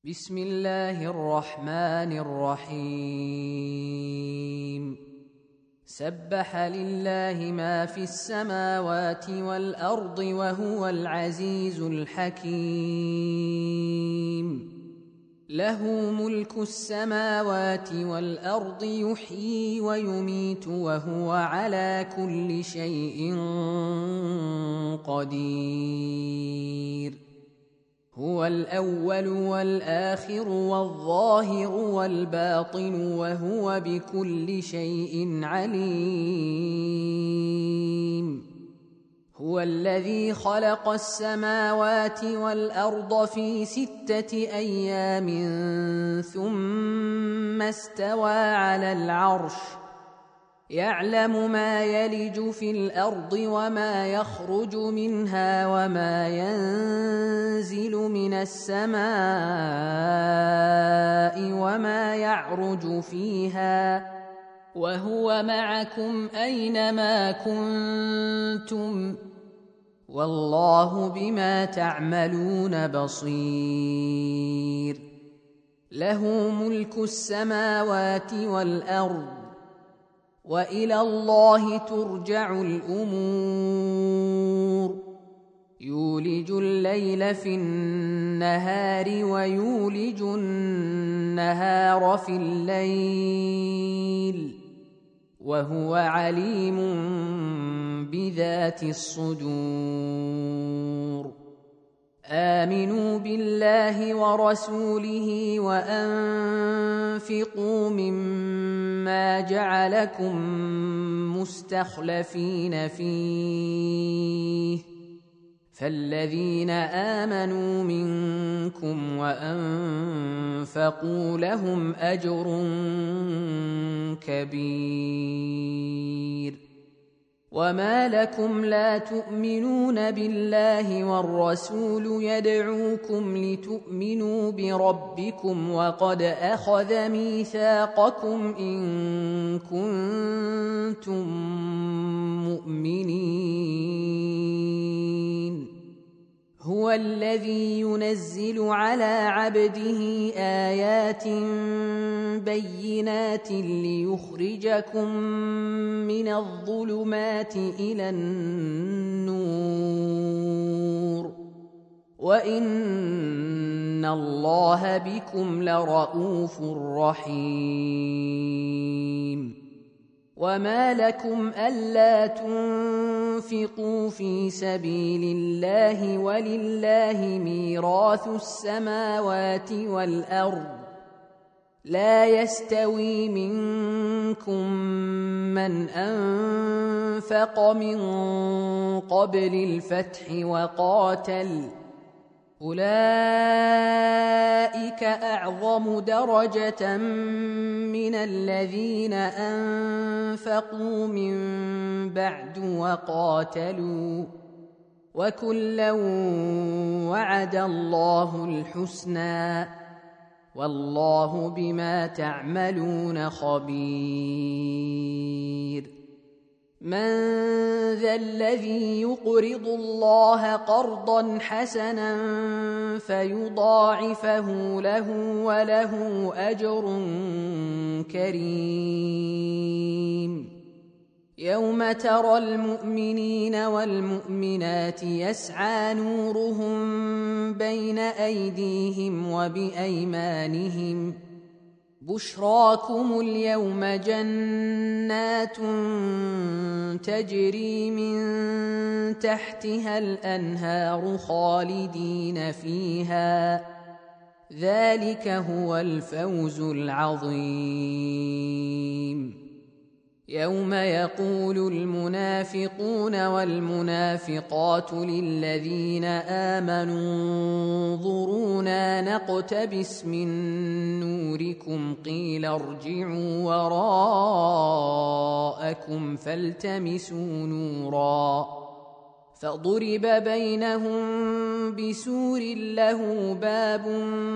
بسم الله الرحمن الرحيم. سبح لله ما في السماوات والأرض وهو العزيز الحكيم. له ملك السماوات والأرض، يحيي ويميت وهو على كل شيء قدير. هو الأول والآخر والظاهر والباطن وهو بكل شيء عليم. هو الذي خلق السماوات والأرض في 6 أيام ثم استوى على العرش، يعلم ما يلج في الأرض وما يخرج منها وما ينزل من السماء وما يعرج فيها، وهو معكم أينما كنتم، والله بما تعملون بصير. له ملك السماوات والأرض، وإلى الله ترجع الأمور. يولج الليل في النهار ويولج النهار في الليل، وهو عليم بذات الصدور. آمنوا بالله ورسوله وأنفقوا مما جعلكم مستخلفين فيه، فالذين آمنوا منكم وأنفقوا لهم أجر كبير. وما لكم لا تؤمنون بالله والرسول يدعوكم لتؤمنوا بربكم وقد أخذ ميثاقكم إن كنتم مؤمنين. هو الذي ينزل على عبده آيات بينات ليخرجكم من الظلمات إلى النور، وإن الله بكم لرءوف رحيم. وما لكم ألا تنفقوا في سبيل الله ولله ميراث السماوات والأرض، لا يستوي منكم من أنفق من قبل الفتح وقاتل، أولئك أعظم درجة من الذين أنفقوا من بعد وقاتلوا، وكلا وعد الله الحسنى، والله بما تعملون خبير. من ذا الذي يقرض الله قرضا حسنا فيضاعفه له وله أجر كريم؟ يوم ترى المؤمنين والمؤمنات يسعى نورهم بين أيديهم وبأيمانهم، بشراكم اليوم جنات تجري من تحتها الأنهار خالدين فيها، ذلك هو الفوز العظيم. يوم يقول المنافقون والمنافقات للذين آمنوا انظرونا نقتبس من نوركم قيل ارجعوا وراءكم فالتمسوا نورا، فضرب بينهم بسور له باب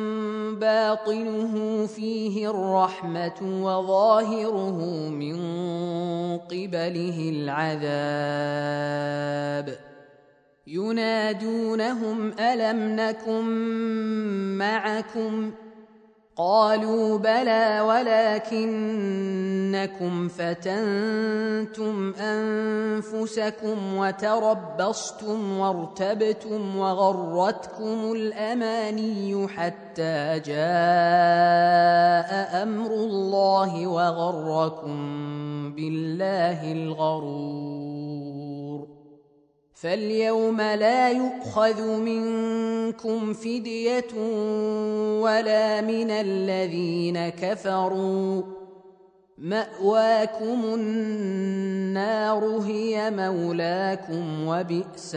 باطنه فيه الرحمة وظاهره من قبله العذاب. ينادونهم ألم نكن معكم قالوا بلى ولكنكم فتنتم أنفسكم وتربصتم وارتبتم وغرتكم الأماني حتى جاء أمر الله وغركم بالله الغرور فاليوم لا يؤخذ منكم فدية ولا من الذين كفروا مأواكم النار هي مولاكم وبئس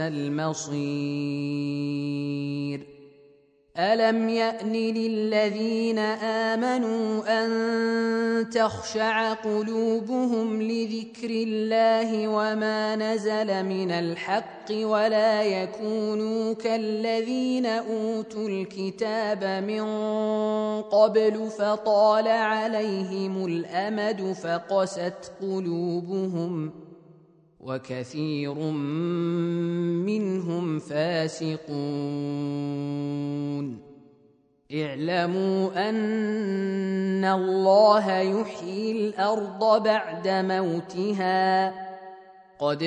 المصير ألم يأن للذين آمنوا أن تخشع قلوبهم لذكر الله وما نزل من الحق ولا يكونوا كالذين أوتوا الكتاب من قبل فطال عليهم الأمد فقست قلوبهم وكثير منهم فاسقون اعلموا أن الله يحيي الأرض بعد موتها قد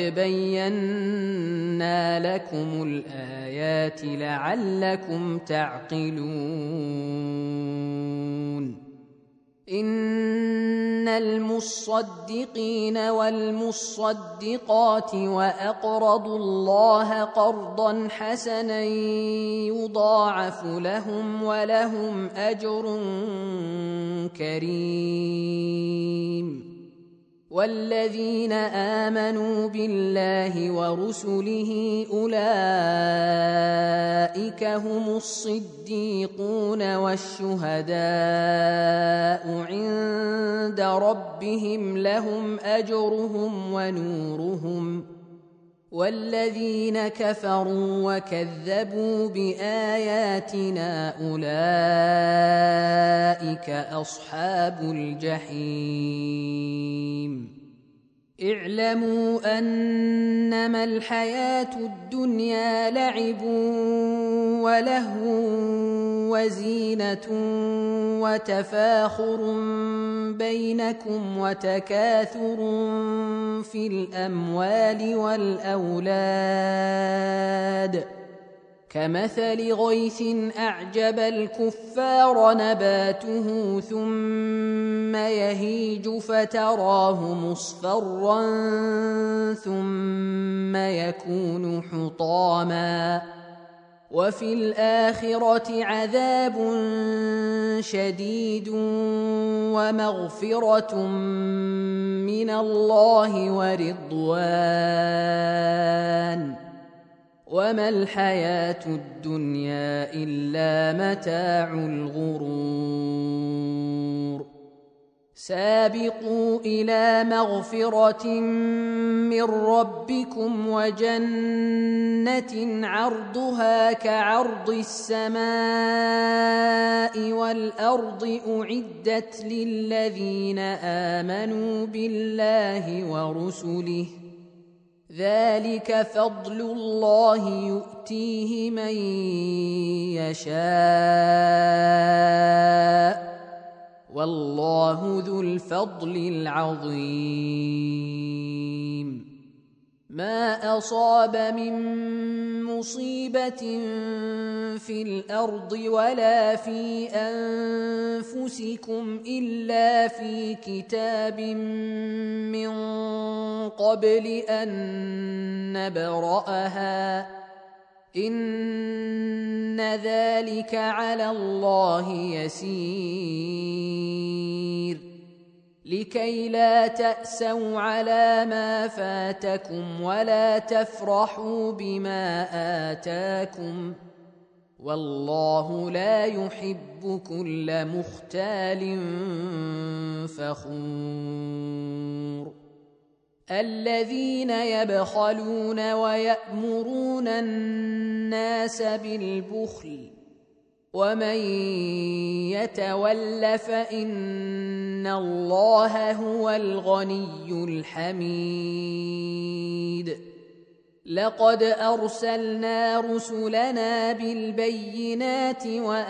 بينا لكم الآيات لعلكم تعقلون إن المصدقين والمصدقات وأقرضوا الله قرضا حسنا يضاعف لهم ولهم أجر كريم والذين آمنوا بالله ورسله أولئك هم الصديقون والشهداء عند ربهم لهم أجرهم ونورهم والذين كفروا وكذبوا بآياتنا أولئك أصحاب الجحيم اعلموا أنما الحياة الدنيا لعب ولهو وزينة وتفاخر بينكم وتكاثر في الأموال والأولاد كمثل غيث أعجب الكفار نباته ثم يهيج فتراه مصفرا ثم يكون حطاما وفي الآخرة عذاب شديد ومغفرة من الله ورضوان وما الحياة الدنيا إلا متاع الغرور سابقوا إلى مغفرة من ربكم وجنة عرضها كعرض السماء والأرض أعدت للذين آمنوا بالله ورسله ذلك فضل الله يؤتيه من يشاء والله ذو الفضل العظيم ما أصاب من مصيبة في الأرض ولا في أنفسكم إلا في كتاب من قبل أن نبرأها إن ذلك على الله يسير لكي لا تأسوا على ما فاتكم ولا تفرحوا بما آتاكم والله لا يحب كل مختال فخور الذين يبخلون ويأمرون الناس بالبخل ومن يتول فإن الله هو الغني الحميد لقد أرسلنا رسلنا بالبينات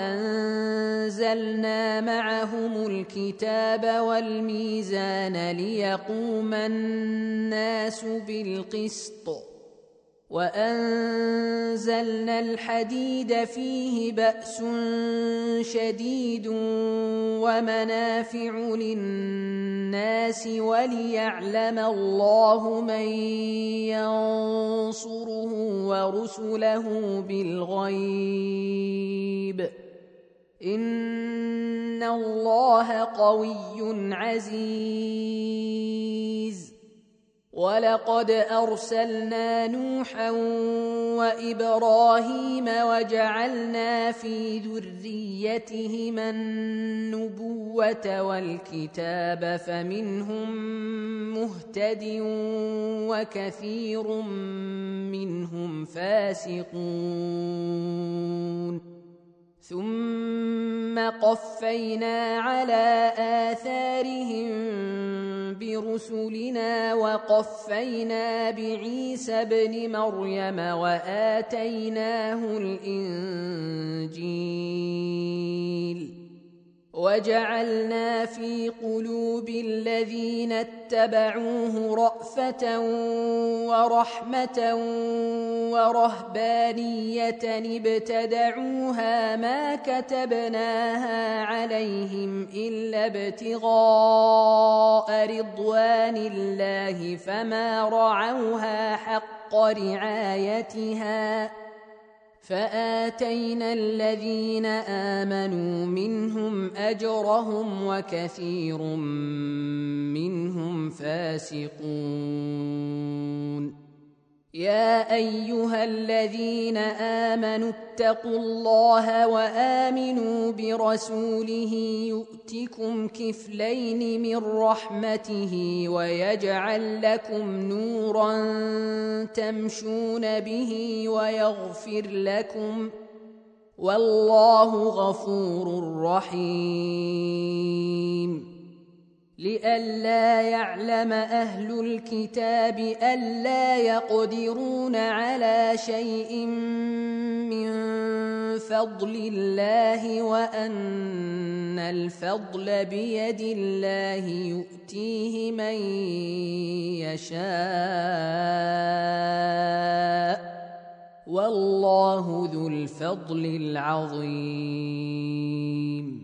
وأنزلنا معهم الكتاب والميزان ليقوم الناس بالقسط وأنزلنا الحديد فيه بأس شديد ومنافع للناس وليعلم الله من ينصره ورسله بالغيب إن الله قوي عزيز. ولقد أرسلنا نوحا وإبراهيم وجعلنا في ذريتهما النبوة والكتاب فمنهم مهتد وكثير منهم فاسقون. ثم قفينا على آثارهم برسلنا وقفينا بعيسى ابن مريم وآتيناه الإنجيل وجعلنا في قلوب الذين اتبعوه رأفة ورحمة ورهبانية ابتدعوها ما كتبناها عليهم إلا ابتغاء رضوان الله فما رعوها حق رعايتها فآتينا الذين آمنوا منهم أجرهم وكثير منهم فاسقون. يا أيها الذين آمنوا اتقوا الله وآمنوا برسوله يؤتكم كفلين من رحمته ويجعل لكم نورا تمشون به ويغفر لكم والله غفور رحيم. لئلا يعلم أهل الكتاب ألا يقدرون على شيء من فضل الله وأن الفضل بيد الله يؤتيه من يشاء والله ذو الفضل العظيم.